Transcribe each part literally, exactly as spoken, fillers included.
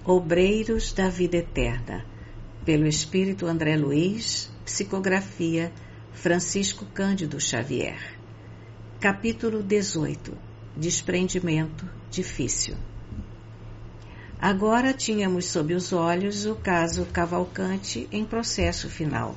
Obreiros da Vida Eterna, pelo Espírito André Luiz, psicografia Francisco Cândido Xavier. Capítulo dezoito. Desprendimento difícil. Agora tínhamos sob os olhos o caso Cavalcante em processo final.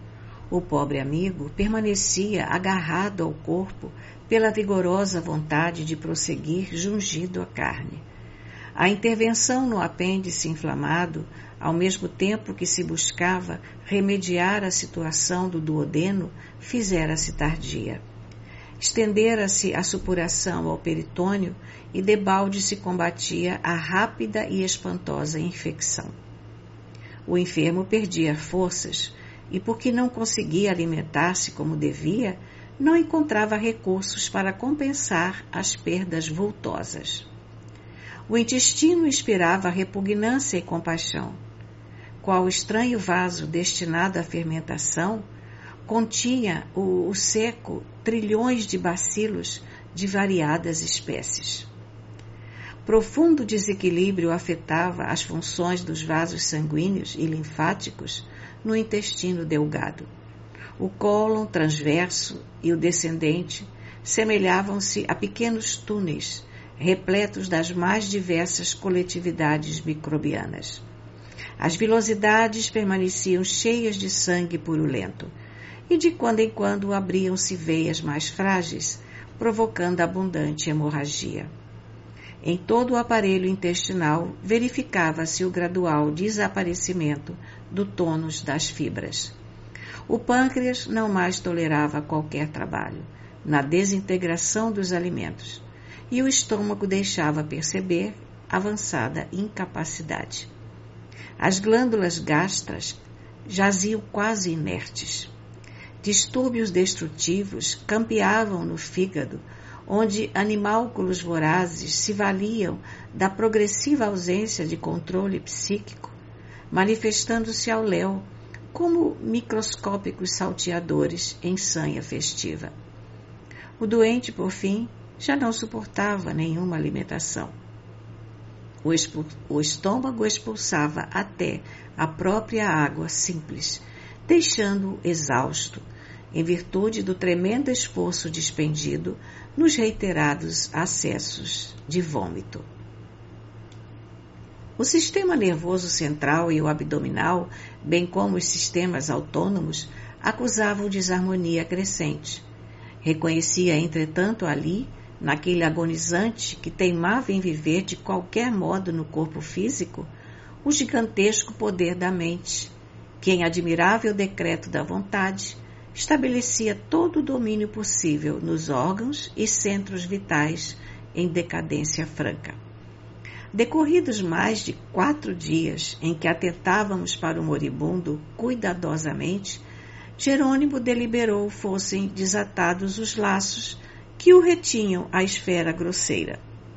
O pobre amigo permanecia agarrado ao corpo pela vigorosa vontade de prosseguir jungido à carne. A intervenção no apêndice inflamado, ao mesmo tempo que se buscava remediar a situação do duodeno, fizera-se tardia. Estendera-se a supuração ao peritônio e debalde se combatia a rápida e espantosa infecção. O enfermo perdia forças e, porque não conseguia alimentar-se como devia, não encontrava recursos para compensar as perdas vultosas. O intestino inspirava repugnância e compaixão. Qual estranho vaso destinado à fermentação, continha o, o seco trilhões de bacilos de variadas espécies. Profundo desequilíbrio afetava as funções dos vasos sanguíneos e linfáticos no intestino delgado. O cólon transverso e o descendente semelhavam-se a pequenos túneis repletos das mais diversas coletividades microbianas. As vilosidades permaneciam cheias de sangue purulento, e de quando em quando abriam-se veias mais frágeis, provocando abundante hemorragia. Em todo o aparelho intestinal verificava-se o gradual desaparecimento do tônus das fibras. O pâncreas não mais tolerava qualquer trabalho na desintegração dos alimentos, e o estômago deixava perceber avançada incapacidade. As glândulas gástricas jaziam quase inertes. Distúrbios destrutivos campeavam no fígado, onde animálculos vorazes se valiam da progressiva ausência de controle psíquico, manifestando-se ao léu como microscópicos salteadores em sanha festiva. O doente, por fim, já não suportava nenhuma alimentação. O, expul- o estômago expulsava até a própria água simples, deixando-o exausto, em virtude do tremendo esforço despendido nos reiterados acessos de vômito. O sistema nervoso central e o abdominal, bem como os sistemas autônomos, acusavam desarmonia crescente. Reconhecia, entretanto, ali, naquele agonizante que teimava em viver de qualquer modo no corpo físico, o gigantesco poder da mente, que, em admirável decreto da vontade, estabelecia todo o domínio possível nos órgãos e centros vitais em decadência franca. Decorridos mais de quatro dias em que atentávamos para o moribundo cuidadosamente, Jerônimo deliberou fossem desatados os laços que o retinham à esfera grosseira.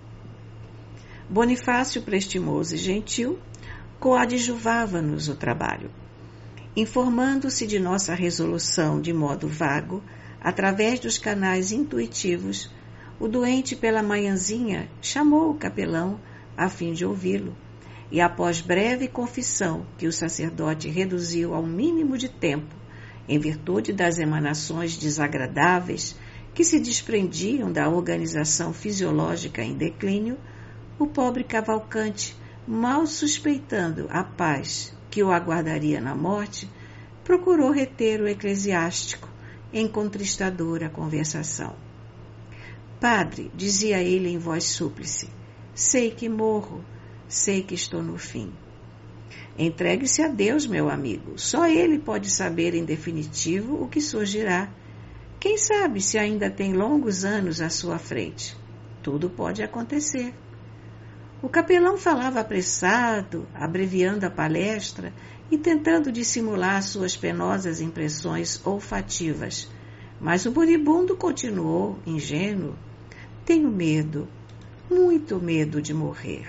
Bonifácio, prestimoso e gentil, coadjuvava-nos o trabalho. Informando-se de nossa resolução de modo vago, através dos canais intuitivos, o doente pela manhãzinha chamou o capelão a fim de ouvi-lo, e após breve confissão que o sacerdote reduziu ao mínimo de tempo, em virtude das emanações desagradáveis que se desprendiam da organização fisiológica em declínio, o pobre Cavalcante, mal suspeitando a paz que o aguardaria na morte, procurou reter o eclesiástico em contristadora conversação. Padre, dizia ele em voz súplice, sei que morro, sei que estou no fim. Entregue-se a Deus, meu amigo, só Ele pode saber em definitivo o que surgirá. Quem sabe se ainda tem longos anos à sua frente? Tudo pode acontecer. O capelão falava apressado, abreviando a palestra e tentando dissimular suas penosas impressões olfativas, mas o moribundo continuou, ingênuo. Tenho medo, muito medo de morrer.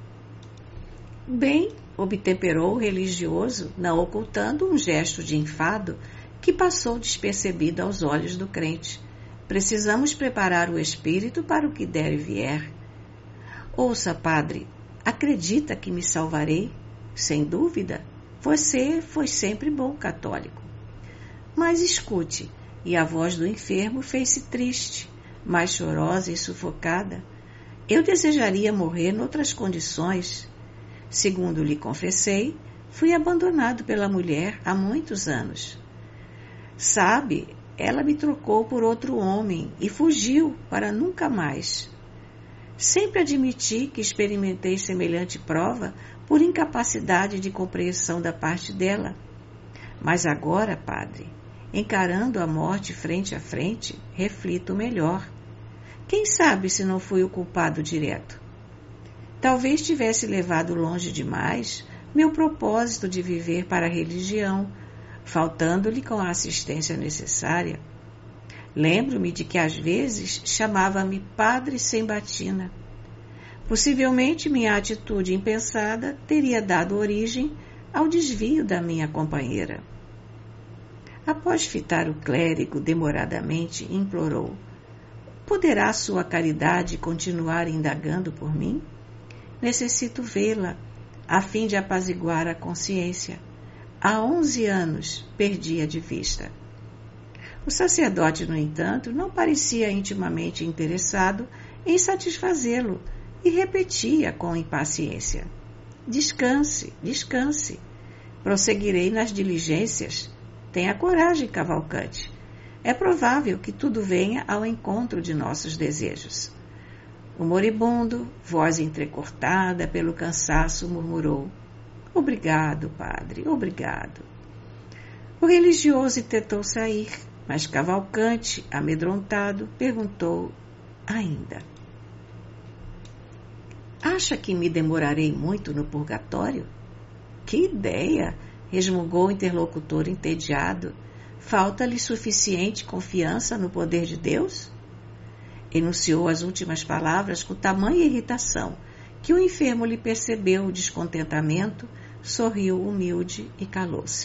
Bem, obtemperou o religioso, não ocultando um gesto de enfado que passou despercebido aos olhos do crente. Precisamos preparar o espírito para o que der e vier. Ouça, padre, Acredita que me salvarei? Sem dúvida. Você foi sempre bom católico. Mas escute, e a voz do enfermo fez-se triste, mais chorosa e sufocada. Eu desejaria morrer noutras condições. Segundo lhe confessei, fui abandonado pela mulher há muitos anos. Sabe, ela me trocou por outro homem e fugiu para nunca mais. Sempre admiti que experimentei semelhante prova por incapacidade de compreensão da parte dela. Mas agora, padre, encarando a morte frente a frente, reflito melhor. Quem sabe se não fui o culpado direto? Talvez tivesse levado longe demais meu propósito de viver para a religião, faltando-lhe com a assistência necessária. Lembro-me de que às vezes chamava-me padre sem batina. Possivelmente minha atitude impensada teria dado origem ao desvio da minha companheira. Após fitar o clérigo demoradamente, implorou: poderá sua caridade continuar indagando por mim? Necessito vê-la, a fim de apaziguar a consciência. Há onze anos perdi-a de vista. O sacerdote, no entanto, não parecia intimamente interessado em satisfazê-lo e repetia com impaciência: descanse, descanse. Prosseguirei nas diligências. Tenha coragem, Cavalcante. É provável que tudo venha ao encontro de nossos desejos. O moribundo, voz entrecortada pelo cansaço, murmurou: obrigado, padre, obrigado. O religioso tentou sair, mas Cavalcante, amedrontado, perguntou ainda: acha que me demorarei muito no purgatório? Que ideia! Resmungou o interlocutor entediado. Falta-lhe suficiente confiança no poder de Deus? Enunciou as últimas palavras com tamanha irritação que o enfermo lhe percebeu o descontentamento, sorriu humilde e calou-se.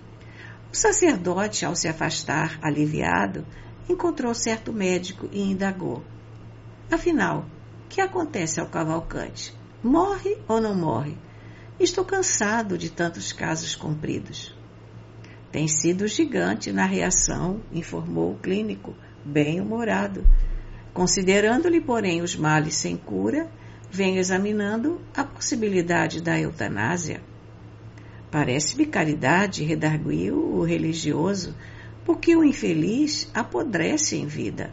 O sacerdote, ao se afastar aliviado, encontrou certo médico e indagou: afinal, o que acontece ao Cavalcante? Morre ou não morre? Estou cansado de tantos casos cumpridos. Tem sido gigante na reação, informou o clínico, bem-humorado. Considerando-lhe, porém, os males sem cura, vem examinando a possibilidade da eutanásia. Parece-me caridade, redarguiu o religioso, porque o infeliz apodrece em vida.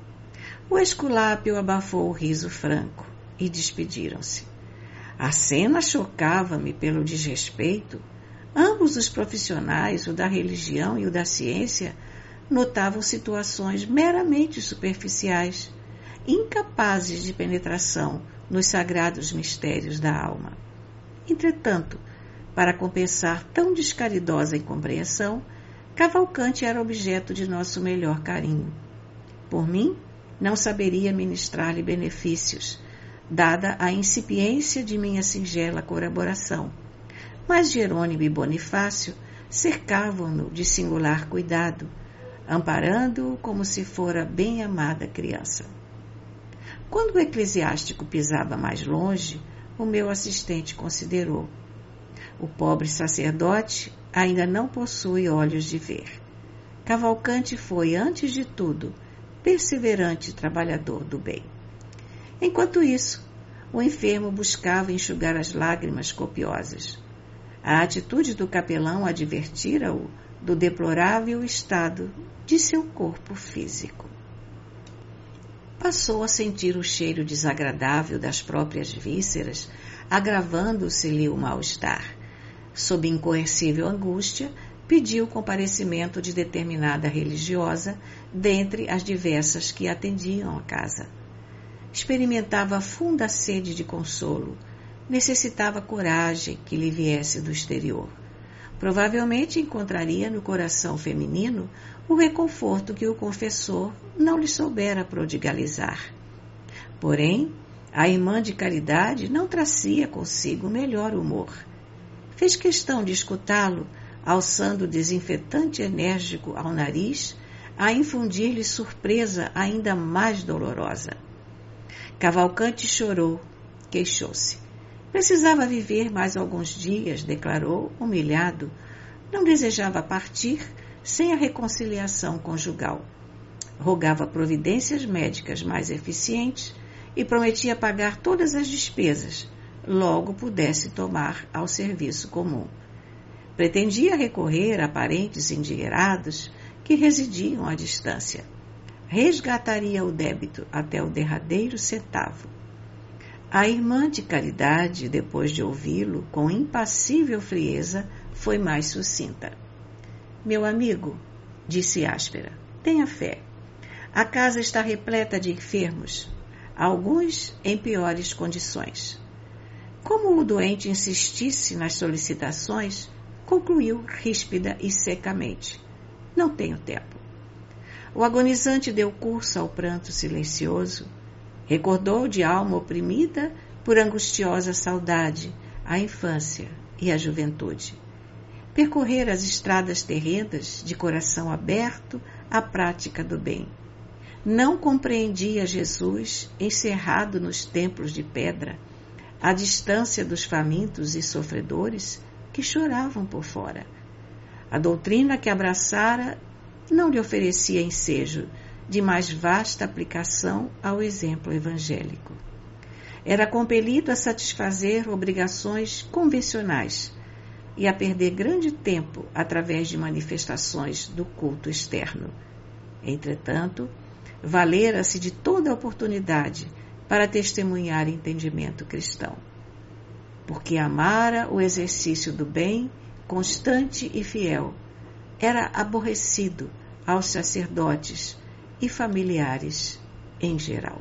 O Esculápio abafou o riso franco e despediram-se. A cena chocava-me pelo desrespeito. Ambos os profissionais, o da religião e o da ciência, notavam situações meramente superficiais, incapazes de penetração nos sagrados mistérios da alma. Entretanto, para compensar tão descaridosa incompreensão, Cavalcante era objeto de nosso melhor carinho. Por mim, não saberia ministrar-lhe benefícios, dada a incipiência de minha singela colaboração, mas Jerônimo e Bonifácio cercavam-no de singular cuidado, amparando-o como se fora bem-amada criança. Quando o eclesiástico pisava mais longe, o meu assistente considerou: o pobre sacerdote ainda não possui olhos de ver. Cavalcante foi, antes de tudo, perseverante trabalhador do bem. Enquanto isso, o enfermo buscava enxugar as lágrimas copiosas. A atitude do capelão advertira-o do deplorável estado de seu corpo físico. Passou a sentir o cheiro desagradável das próprias vísceras, agravando-se-lhe o mal-estar. Sob incoercível angústia, pediu o comparecimento de determinada religiosa dentre as diversas que atendiam a casa. Experimentava funda sede de consolo, necessitava coragem que lhe viesse do exterior. Provavelmente encontraria no coração feminino o reconforto que o confessor não lhe soubera prodigalizar. Porém, a irmã de caridade não trazia consigo melhor humor. Fez questão de escutá-lo, alçando desinfetante enérgico ao nariz, a infundir-lhe surpresa ainda mais dolorosa. Cavalcante chorou, queixou-se. Precisava viver mais alguns dias, declarou, humilhado. Não desejava partir sem a reconciliação conjugal. Rogava providências médicas mais eficientes e prometia pagar todas as despesas, logo pudesse tomar ao serviço comum. Pretendia recorrer a parentes endinheirados que residiam à distância. Resgataria o débito até o derradeiro centavo. A irmã de caridade, depois de ouvi-lo com impassível frieza, foi mais sucinta. Meu amigo, disse áspera, tenha fé. A casa está repleta de enfermos, alguns em piores condições. Como o doente insistisse nas solicitações, concluiu ríspida e secamente. Não tenho tempo. O agonizante deu curso ao pranto silencioso. Recordou de alma oprimida por angustiosa saudade a infância e a juventude. Percorrer as estradas terrenas de coração aberto à prática do bem. Não compreendia Jesus encerrado nos templos de pedra, à distância dos famintos e sofredores que choravam por fora. A doutrina que abraçara não lhe oferecia ensejo de mais vasta aplicação ao exemplo evangélico. Era compelido a satisfazer obrigações convencionais e a perder grande tempo através de manifestações do culto externo. Entretanto, valera-se de toda a oportunidade para testemunhar entendimento cristão, porque amara o exercício do bem, constante e fiel, era aborrecido aos sacerdotes e familiares em geral.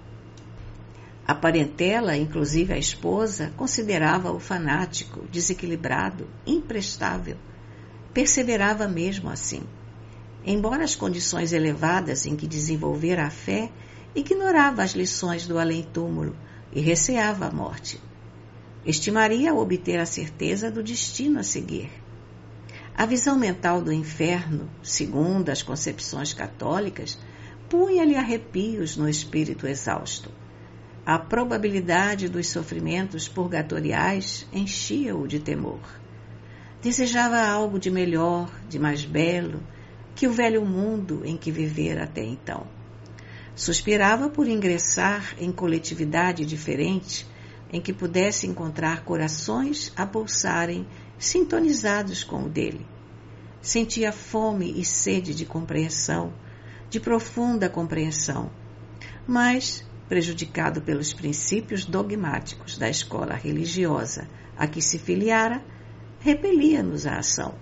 A parentela, inclusive a esposa, considerava-o fanático, desequilibrado, imprestável. Perseverava mesmo assim. Embora as condições elevadas em que desenvolvera a fé, ignorava as lições do além-túmulo e receava a morte. Estimaria obter a certeza do destino a seguir. A visão mental do inferno, segundo as concepções católicas, punha-lhe arrepios no espírito exausto. A probabilidade dos sofrimentos purgatoriais enchia-o de temor. Desejava algo de melhor, de mais belo, que o velho mundo em que vivera até então. Suspirava por ingressar em coletividade diferente, em que pudesse encontrar corações a pulsarem sintonizados com o dele. Sentia fome e sede de compreensão, de profunda compreensão, mas, prejudicado pelos princípios dogmáticos da escola religiosa a que se filiara, repelia-nos a ação.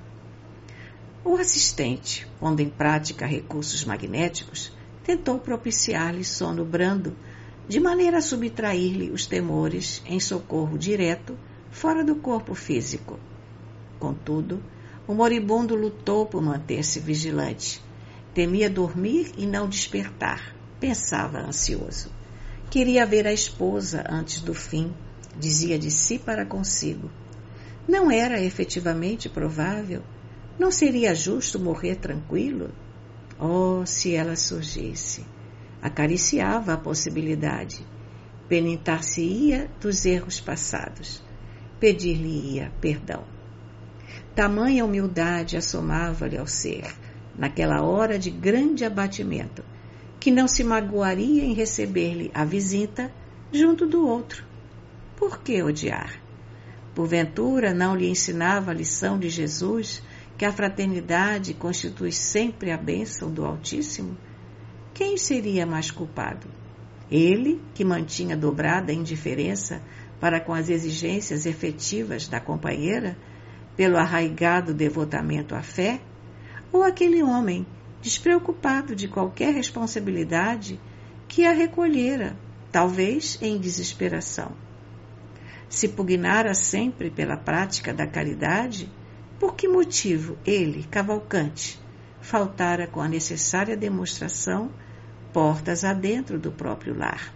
O assistente, pondo em prática recursos magnéticos, tentou propiciar-lhe sono brando, de maneira a subtrair-lhe os temores em socorro direto, fora do corpo físico. Contudo, o moribundo lutou por manter-se vigilante. Temia dormir e não despertar, pensava ansioso. Queria ver a esposa antes do fim, dizia de si para consigo. Não era efetivamente provável? Não seria justo morrer tranquilo? Oh, se ela surgisse! Acariciava a possibilidade. Penitentar-se-ia dos erros passados. Pedir-lhe-ia perdão. Tamanha humildade assomava-lhe ao ser, naquela hora de grande abatimento, que não se magoaria em receber-lhe a visita junto do outro. Por que odiar? Porventura não lhe ensinava a lição de Jesus, que a fraternidade constitui sempre a bênção do Altíssimo? Quem seria mais culpado? Ele, que mantinha dobrada a indiferença para com as exigências efetivas da companheira, pelo arraigado devotamento à fé, ou aquele homem, despreocupado de qualquer responsabilidade, que a recolhera, talvez em desesperação? Se pugnara sempre pela prática da caridade, por que motivo ele, Cavalcante, faltara com a necessária demonstração portas adentro do próprio lar?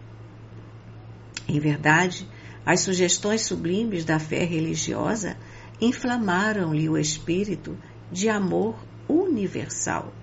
Em verdade, as sugestões sublimes da fé religiosa inflamaram-lhe o espírito de amor universal.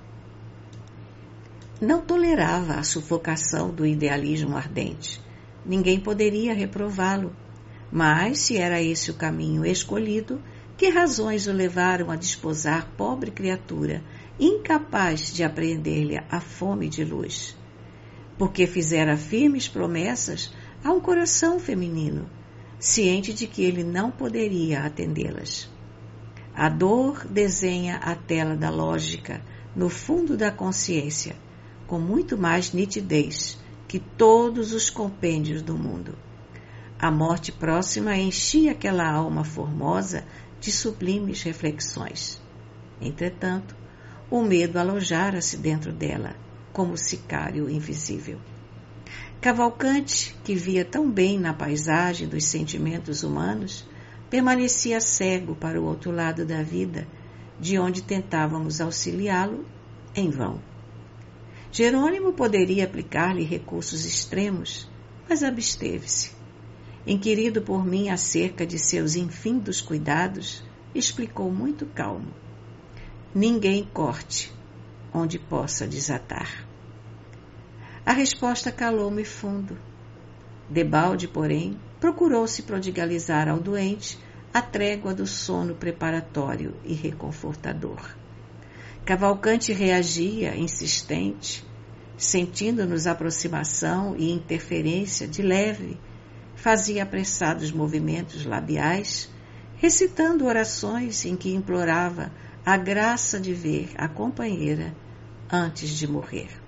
Não tolerava a sufocação do idealismo ardente. Ninguém poderia reprová-lo. Mas, se era esse o caminho escolhido, que razões o levaram a desposar pobre criatura, incapaz de apreender-lhe a fome de luz? Porque fizera firmes promessas a um coração feminino, ciente de que ele não poderia atendê-las. A dor desenha a tela da lógica no fundo da consciência, com muito mais nitidez que todos os compêndios do mundo. A morte próxima enchia aquela alma formosa de sublimes reflexões. Entretanto, o medo alojara-se dentro dela, como sicário invisível. Cavalcante, que via tão bem na paisagem dos sentimentos humanos, permanecia cego para o outro lado da vida, de onde tentávamos auxiliá-lo em vão. Jerônimo poderia aplicar-lhe recursos extremos, mas absteve-se. Inquirido por mim acerca de seus infindos cuidados, explicou muito calmo: ninguém corte onde possa desatar. A resposta calou-me fundo. Debalde, porém, procurou se prodigalizar ao doente a trégua do sono preparatório e reconfortador. Cavalcante reagia, insistente, sentindo-nos aproximação e interferência de leve, fazia apressados movimentos labiais, recitando orações em que implorava a graça de ver a companheira antes de morrer.